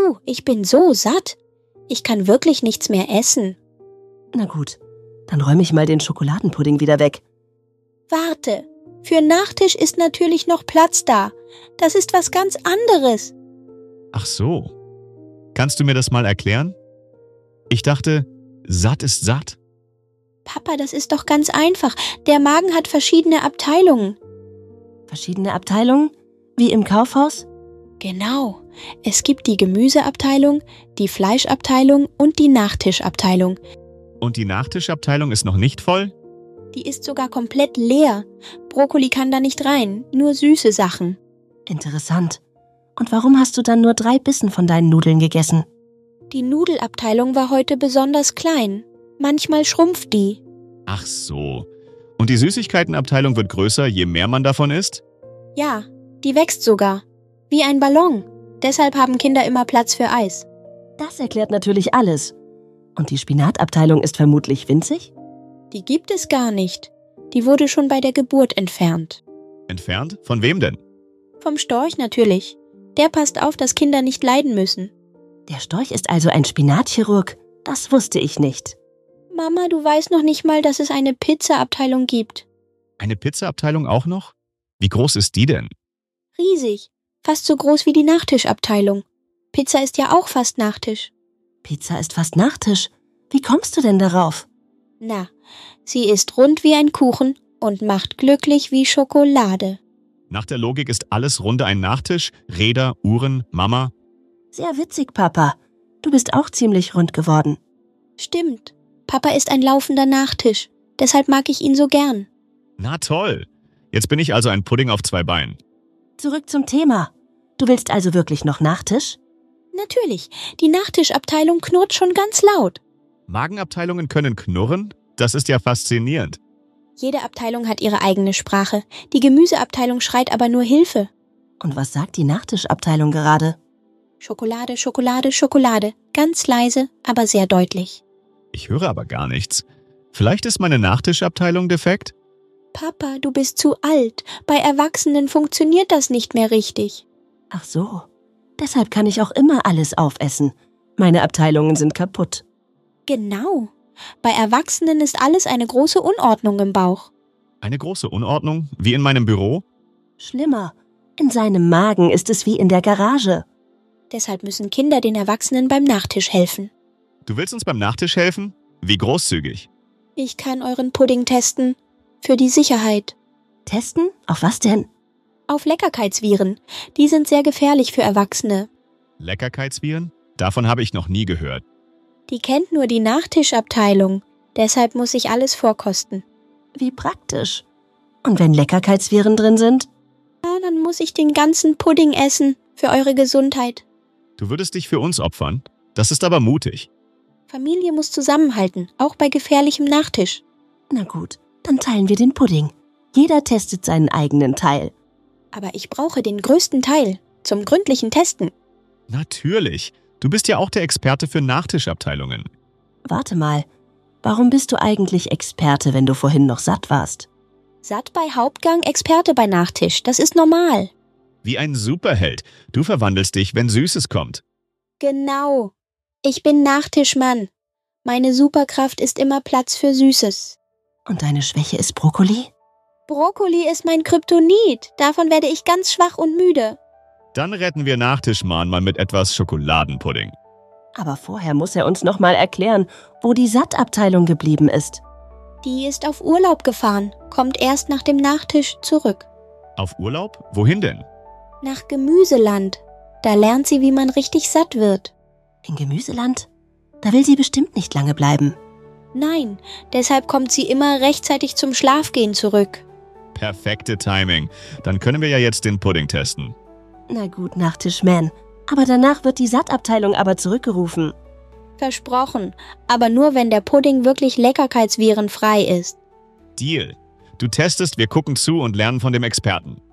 ich bin so satt. Ich kann wirklich nichts mehr essen. Na gut, dann räume ich mal den Schokoladenpudding wieder weg. Warte, für Nachtisch ist natürlich noch Platz da. Das ist was ganz anderes. Ach so. Kannst du mir das mal erklären? Ich dachte, satt ist satt. Papa, das ist doch ganz einfach. Der Magen hat verschiedene Abteilungen. Verschiedene Abteilungen? Wie im Kaufhaus? Genau. Es gibt die Gemüseabteilung, die Fleischabteilung und die Nachtischabteilung. Und die Nachtischabteilung ist noch nicht voll? Die ist sogar komplett leer. Brokkoli kann da nicht rein, nur süße Sachen. Interessant. Und warum hast du dann nur 3 Bissen von deinen Nudeln gegessen? Die Nudelabteilung war heute besonders klein. Manchmal schrumpft die. Ach so. Und die Süßigkeitenabteilung wird größer, je mehr man davon isst? Ja, die wächst sogar. Wie ein Ballon. Deshalb haben Kinder immer Platz für Eis. Das erklärt natürlich alles. Und die Spinatabteilung ist vermutlich winzig? Die gibt es gar nicht. Die wurde schon bei der Geburt entfernt. Entfernt? Von wem denn? Vom Storch natürlich. Der passt auf, dass Kinder nicht leiden müssen. Der Storch ist also ein Spinatchirurg? Das wusste ich nicht. Mama, du weißt noch nicht mal, dass es eine Pizzaabteilung gibt. Eine Pizzaabteilung auch noch? Wie groß ist die denn? Riesig. Fast so groß wie die Nachtischabteilung. Pizza ist ja auch fast Nachtisch. Pizza ist fast Nachtisch. Wie kommst du denn darauf? Na, sie ist rund wie ein Kuchen und macht glücklich wie Schokolade. Nach der Logik ist alles Runde ein Nachtisch, Räder, Uhren, Mama. Sehr witzig, Papa. Du bist auch ziemlich rund geworden. Stimmt. Papa ist ein laufender Nachtisch. Deshalb mag ich ihn so gern. Na toll. Jetzt bin ich also ein Pudding auf 2 Beinen. Zurück zum Thema. Du willst also wirklich noch Nachtisch? Natürlich. Die Nachtischabteilung knurrt schon ganz laut. Magenabteilungen können knurren? Das ist ja faszinierend. Jede Abteilung hat ihre eigene Sprache. Die Gemüseabteilung schreit aber nur Hilfe. Und was sagt die Nachtischabteilung gerade? Schokolade, Schokolade, Schokolade. Ganz leise, aber sehr deutlich. Ich höre aber gar nichts. Vielleicht ist meine Nachtischabteilung defekt? Papa, du bist zu alt. Bei Erwachsenen funktioniert das nicht mehr richtig. Ach so. Deshalb kann ich auch immer alles aufessen. Meine Abteilungen sind kaputt. Genau. Bei Erwachsenen ist alles eine große Unordnung im Bauch. Eine große Unordnung? Wie in meinem Büro? Schlimmer. In seinem Magen ist es wie in der Garage. Deshalb müssen Kinder den Erwachsenen beim Nachtisch helfen. Du willst uns beim Nachtisch helfen? Wie großzügig. Ich kann euren Pudding testen. Für die Sicherheit. Testen? Auf was denn? Auf Leckerkeitsviren. Die sind sehr gefährlich für Erwachsene. Leckerkeitsviren? Davon habe ich noch nie gehört. Die kennt nur die Nachtischabteilung. Deshalb muss ich alles vorkosten. Wie praktisch. Und wenn Leckerkeitsviren drin sind? Ja, dann muss ich den ganzen Pudding essen. Für eure Gesundheit. Du würdest dich für uns opfern? Das ist aber mutig. Familie muss zusammenhalten, auch bei gefährlichem Nachtisch. Na gut, dann teilen wir den Pudding. Jeder testet seinen eigenen Teil. Aber ich brauche den größten Teil zum gründlichen Testen. Natürlich. Du bist ja auch der Experte für Nachtischabteilungen. Warte mal, warum bist du eigentlich Experte, wenn du vorhin noch satt warst? Satt bei Hauptgang, Experte bei Nachtisch. Das ist normal. Wie ein Superheld. Du verwandelst dich, wenn Süßes kommt. Genau. Ich bin Nachtischmann. Meine Superkraft ist immer Platz für Süßes. Und deine Schwäche ist Brokkoli? Brokkoli ist mein Kryptonit. Davon werde ich ganz schwach und müde. Dann retten wir Nachtischmann mal mit etwas Schokoladenpudding. Aber vorher muss er uns noch mal erklären, wo die Sattabteilung geblieben ist. Die ist auf Urlaub gefahren, kommt erst nach dem Nachtisch zurück. Auf Urlaub? Wohin denn? Nach Gemüseland. Da lernt sie, wie man richtig satt wird. In Gemüseland? Da will sie bestimmt nicht lange bleiben. Nein, deshalb kommt sie immer rechtzeitig zum Schlafgehen zurück. Perfekte Timing. Dann können wir ja jetzt den Pudding testen. Na gut, Nachtischman. Aber danach wird die Sattabteilung aber zurückgerufen. Versprochen, aber nur wenn der Pudding wirklich leckerkeitsvirenfrei ist. Deal. Du testest, wir gucken zu und lernen von dem Experten.